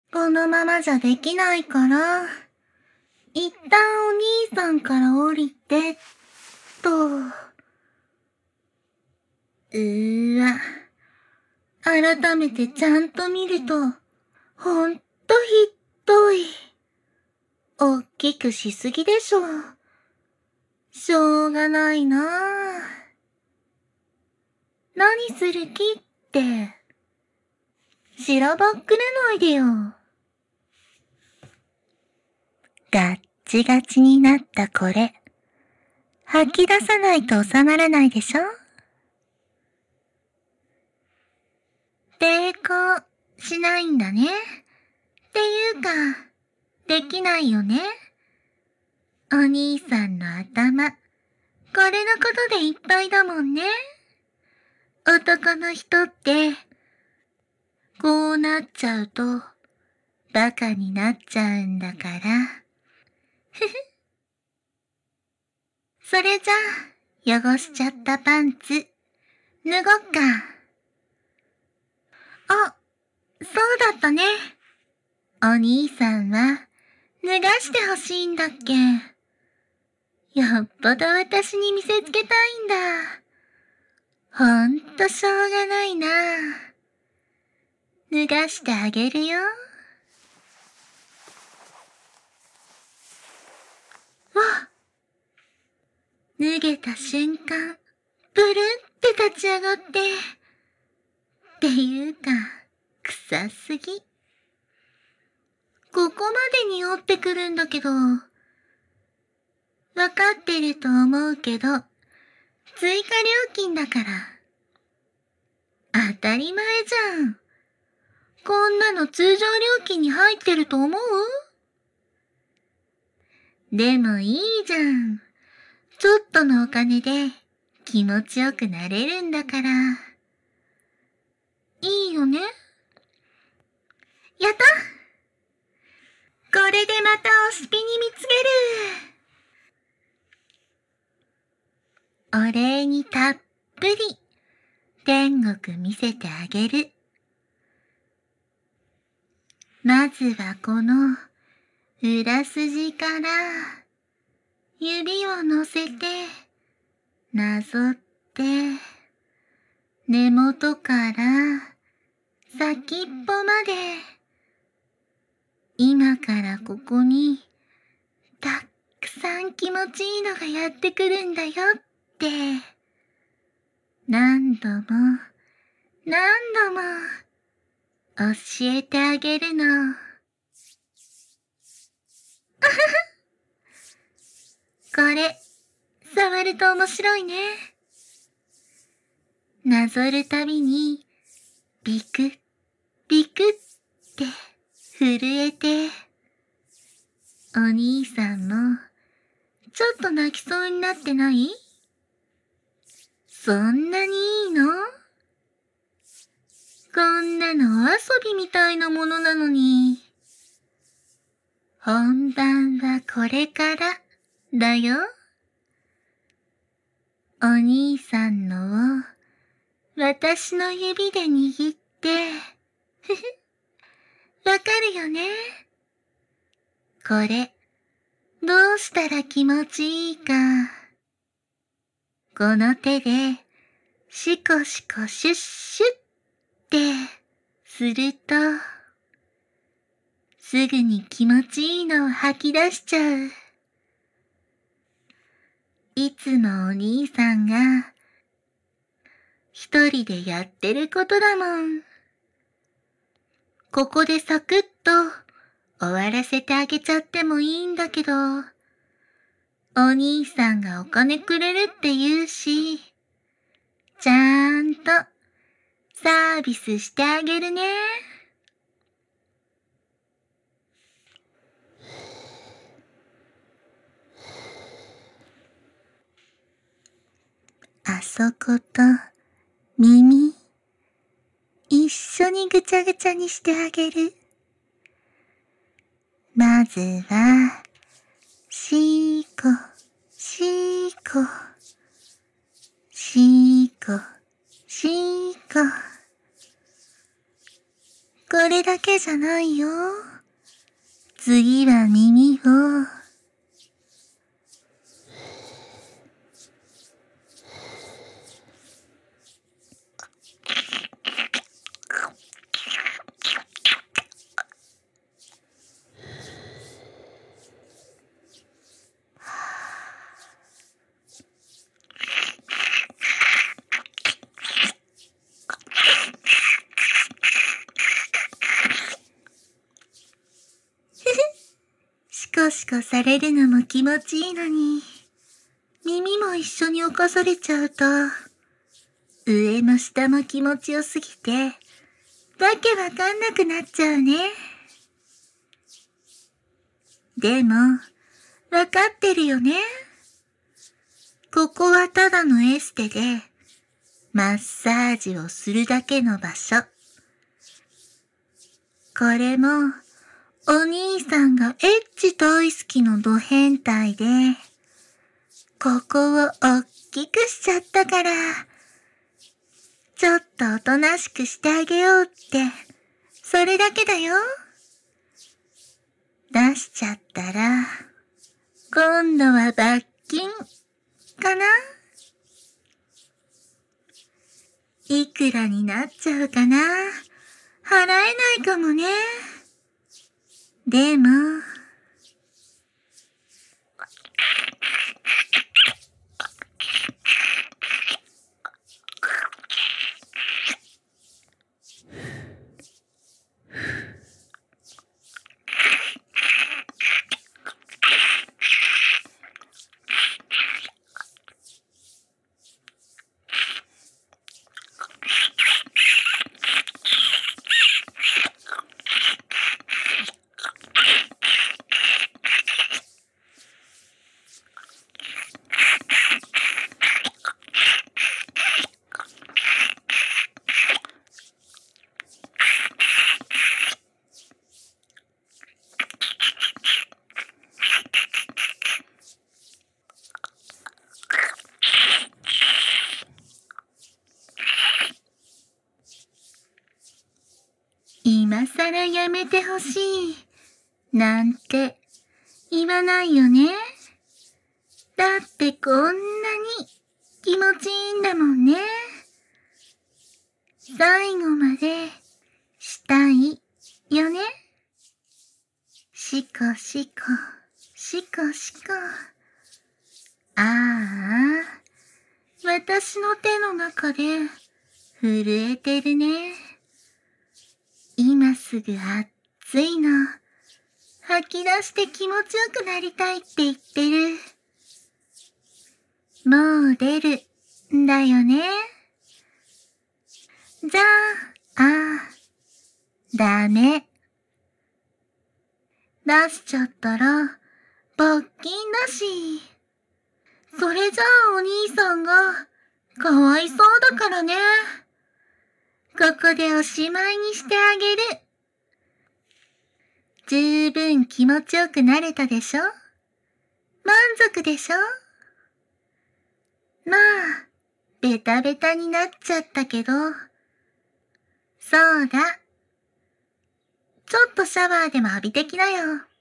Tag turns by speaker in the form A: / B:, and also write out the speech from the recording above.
A: このままじゃできないから、一旦お兄さんから降りて、と。わ。改めてちゃんと見ると、ほんとひどい。おっきくしすぎでしょ。しょうがないなあ。何する気って。しらばっくれないでよ。ガッチガチになったこれ。吐き出さないと収まらないでしょ？抵抗しないんだね。っていうか、できないよね。お兄さんの頭、これのことでいっぱいだもんね。男の人って、こうなっちゃうと、バカになっちゃうんだから。ふふ。それじゃあ、汚しちゃったパンツ、脱ごっか。あ、そうだったね。お兄さんは、脱がしてほしいんだっけ。よっぽど私に見せつけたいんだ。ほんとしょうがないな。脱がしてあげるよ。わっ。脱げた瞬間、ブルンって立ち上がって。っていうか、臭すぎ。ここまで匂ってくるんだけど。わかってると思うけど、追加料金だから。当たり前じゃん。こんなの通常料金に入ってると思う？でもいいじゃん。ちょっとのお金で気持ちよくなれるんだから。いいよね？やった！これでまたおしぴに見つける。お礼にたっぷり天国見せてあげる。まずはこの裏筋から指を乗せてなぞって根元から先っぽまで今からここにたくさん気持ちいいのがやってくるんだよって何度も何度も教えてあげるの。これ触ると面白いね。なぞるたびにビクッビクッって震えてお兄さんもちょっと泣きそうになってない？そんなにいいの？こんなのお遊びみたいなものなのに。本番はこれからだよ。お兄さんのを私の指で握って、ふふ、わかるよね？これ、どうしたら気持ちいいか。この手で、シコシコシュッシュってすると、すぐに気持ちいいのを吐き出しちゃう。いつもお兄さんが一人でやってることだもん。ここでサクッと終わらせてあげちゃってもいいんだけど、お兄さんがお金くれるって言うし、ちゃんとサービスしてあげるね。あそこと耳、一緒にぐちゃぐちゃにしてあげる。まずは、しーこ、しーこ、しーこ、しーこ。 これだけじゃないよ。次は耳を。シコシコされるのも気持ちいいのに、耳も一緒に侵されちゃうと、上も下も気持ちよすぎて、わけわかんなくなっちゃうね。でも、わかってるよね。ここはただのエステで、マッサージをするだけの場所。これも、お兄さんがエッチ大好きのド変態で、ここをおっきくしちゃったから、ちょっとおとなしくしてあげようって、それだけだよ。出しちゃったら、今度は罰金、かな？いくらになっちゃうかな？払えないかもね。でも、今さらやめてほしい、なんて言わないよね。だってこんなに気持ちいいんだもんね。最後までしたいよね。シコシコ、シコシコ。ああ、私の手の中で震えてるね。今すぐ熱いの吐き出して気持ちよくなりたいって言ってる。もう出るんだよね。じゃダメ。出しちゃったら罰金だし。それじゃあお兄さんがかわいそうだからね。ここでおしまいにしてあげる。十分気持ちよくなれたでしょ？満足でしょ？まあ、ベタベタになっちゃったけど。そうだ。ちょっとシャワーでも浴びてきなよ。